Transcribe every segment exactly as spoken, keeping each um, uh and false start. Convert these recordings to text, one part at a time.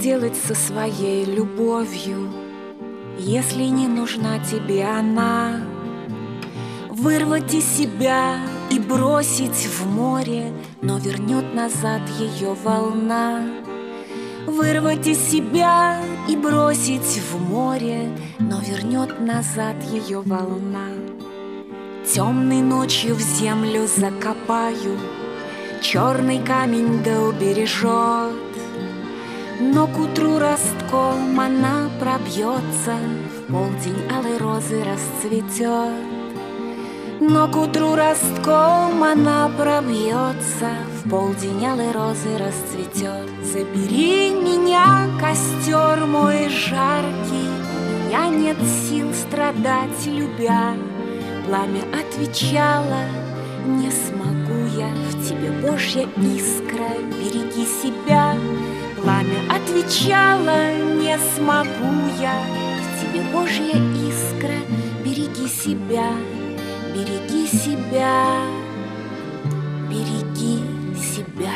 делать со своей любовью, если не нужна тебе она? Вырвать из себя и бросить в море, но вернет назад ее волна. Вырвать из себя и бросить в море, но вернет назад ее волна. Темной ночью в землю закопаю, черный камень да убережет, но к утру ростком она пробьется, в полдень алой розы расцветет. Но к утру ростком она пробьется, в полдень алой розы расцветет. Забери меня, костер мой жаркий, у меня нет сил страдать, любя. Пламя отвечало: не смогу я, в тебе Божья искра, береги себя. Пламя отвечало: не смогу я, в тебе Божья искра, береги себя. Береги себя, береги себя.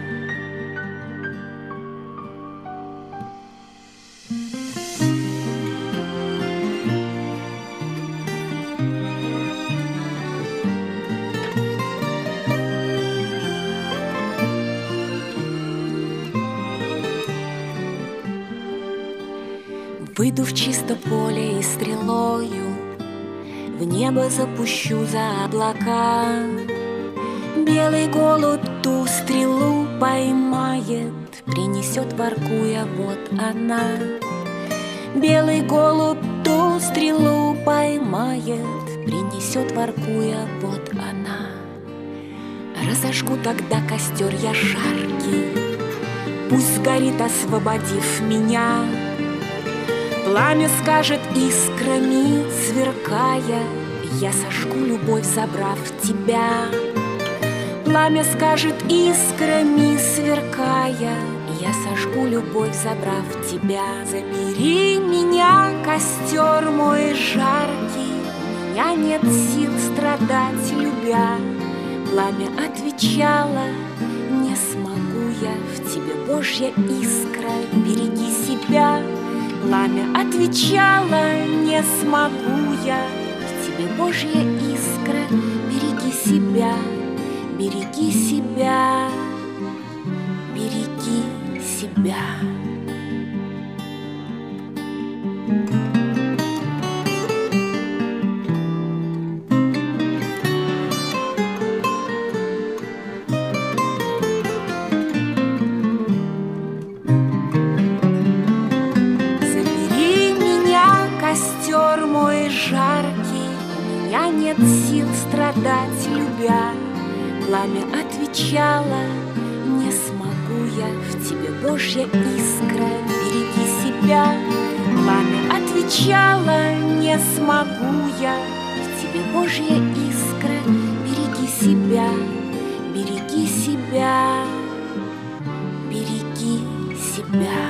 Выйду в чисто поле и стрелою в небо запущу за облака. Белый голубь ту стрелу поймает, принесет, воркуя, вот она. Белый голубь ту стрелу поймает, принесет, воркуя, вот она. Разожгу тогда костер я жаркий, пусть сгорит, освободив меня. Пламя скажет искрами, сверкая: я сожгу любовь, забрав тебя. Пламя скажет искрами, сверкая: я сожгу любовь, забрав тебя. Забери меня, костер мой жаркий, у меня нет сил страдать, любя. Пламя отвечало: не смогу я, в тебе Божья искра, береги себя. Пламя отвечало: не смогу я, в тебе Божья искра, береги себя, береги себя, береги себя. Костер мой жаркий, у меня нет сил страдать, любя. Пламя отвечало: не смогу я, в тебе Божья искра, береги себя. Пламя отвечало: не смогу я, в тебе Божья искра, береги себя, береги себя, береги себя.